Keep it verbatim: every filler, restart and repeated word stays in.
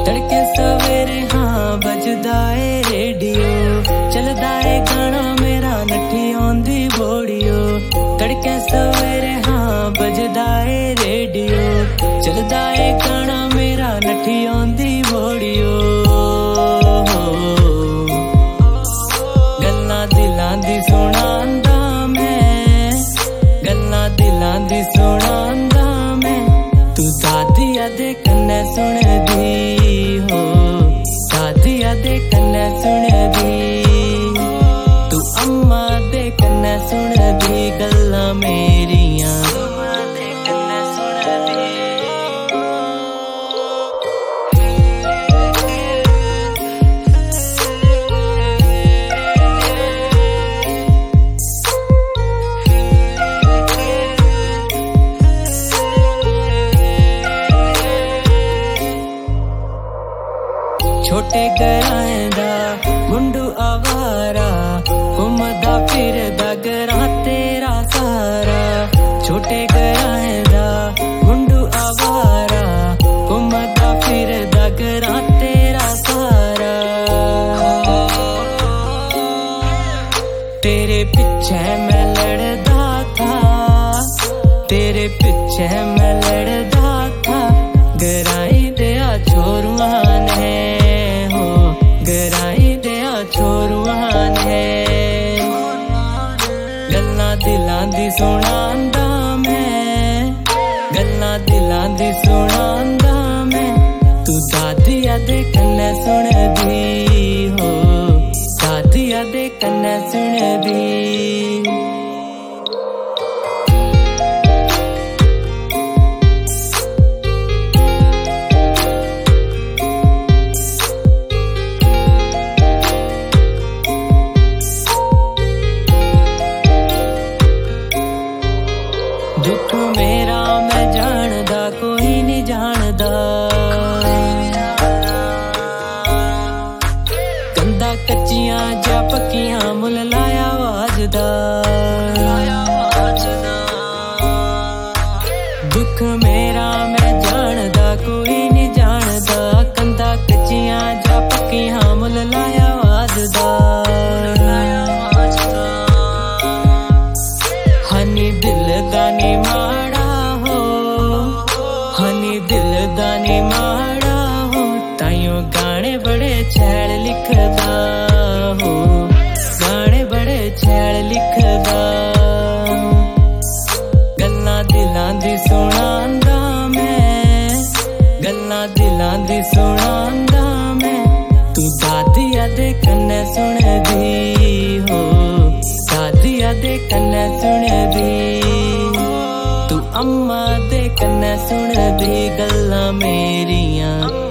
तड़के सवेरे हाँ बजदा ए रेडियो, चलदा ए गाना मेरा नठी आंदी बोड़ियो। तड़के सवेरे हाँ बजदा ए रेडियो, चलदा ए गाना मेरा नठी आंदी बोड़ियो। गल्लां दिलां दी सुणांदा मैं, गल्लां दिलां दी सुणांदा मैं, तू दादिया दे कन्ने सुनदी हो, दादिया दे कन्ने सुनदी, तू अम्मा दे कन्ने सुनदी गल्लां मेरियां। छोटे घरां दा मुंडू आवारा, घुमदा फिरदा घरां तेरा सारा। छोटे घरां दा मुंडू आवारा, घुमदा फिरदा घरां तेरा सारा। तेरे पिछे मैं लड़दा था, तेरे पिछे मैं लड़दा था, घराई दिया छोरुआं ने, गराई दिया छोरुआं ने। गल्लां दिलां दी सुणांदा मैं, गल्लां दिलां दी सुणांदा मैं, तू दादिया दे कन्ने सुनदी हो, दादिया दे कन्ने सुनदी। दुख मेरा मैं जानदा कोई नहीं जानदा, कंधा कच्चियां जा पक्कियां मुल लाया वाजदा। दुख मेरा मैं जानदा कोई नहीं जानदा, कंधा कच्चियां जा पक्कियां मुल लाया वाजदा। हनी दिल दा नी माड़ा हो, हनी दिल दा नी माड़ा हो, ताइयों गाने बड़े छैल लिखदा हो, गाने बड़े छैल लिखदा। गल्लां दिलां दी सुणांदा मैं, गल्लां दिलां दी सुणांदा मैं, तू दादिया दे कन्ने सुनदी हो, दादिया दे कन्ने सुनदी, तू अम्मा दे कन्ने सुनदी गल्लां मेरियां।